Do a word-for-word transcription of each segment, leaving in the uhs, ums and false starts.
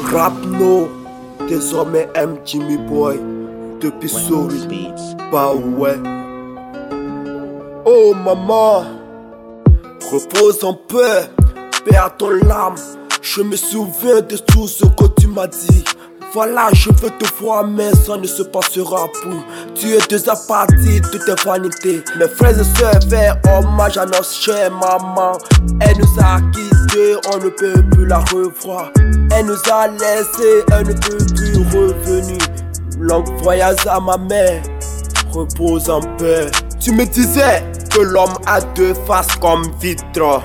Rap no, désormais M. Jimmy Boy, depuis Souris, bah ouais. Oh maman, repose en paix, paix à ton âme. Je me souviens de tout ce que tu m'as dit. Voilà, je veux te voir, mais ça ne se passera plus. Tu es déjà parti, tout est vanité. Mes frères et sœurs faire hommage à notre chère maman. Elle nous a quittés, on ne peut plus la revoir. Elle nous a laissés, elle ne peut plus revenir. Long voyage à ma mère, repose en paix. Tu me disais que l'homme a deux faces comme vitre.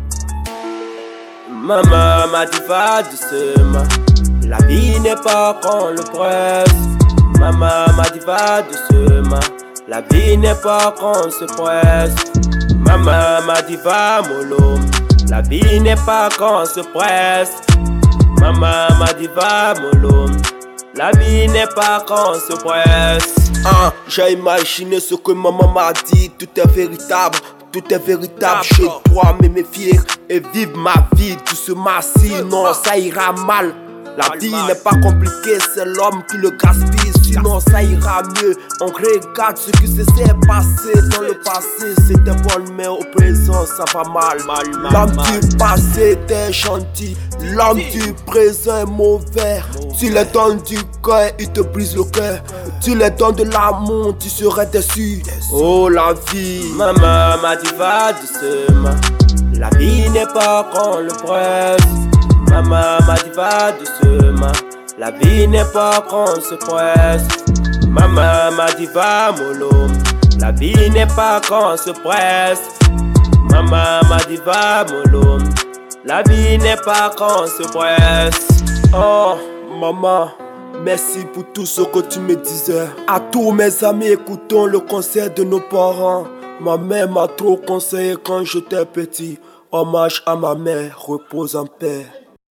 Maman m'a dit va doucement, la vie n'est pas qu'on le presse. Maman m'a dit va doucement, la vie n'est pas qu'on se presse. Maman m'a dit va mollo, la vie n'est pas qu'on se presse. Maman m'a dit va mollo, la vie n'est pas qu'on se presse. Ah, j'ai imaginé ce que maman m'a dit, tout est véritable. Tout est véritable chez toi, mais me fier et vivre ma vie doucement, sinon ça ira mal. La vie n'est pas compliquée, c'est l'homme qui le gaspille, sinon ça ira mieux. On regarde ce qui s'est passé dans le passé, c'était bon, mais au présent ça va mal. L'homme du passé était gentil, l'homme du présent est mauvais. Tu les donnes du cœur, il te brise le cœur. Tu les donnes de l'amour, tu serais déçu. Oh la vie, maman m'a dit va doucement, la vie n'est pas qu'on le presse. Maman m'a dit va doucement, la vie n'est pas qu'on se presse. Maman m'a dit va mollo, la vie n'est pas qu'on se presse. Maman m'a dit va mollo, la vie n'est pas qu'on se presse. Oh maman, merci pour tout ce que tu me disais. À tous mes amis, écoutons le conseil de nos parents. Ma mère m'a trop conseillé quand j'étais petit. Hommage à ma mère, repose en paix.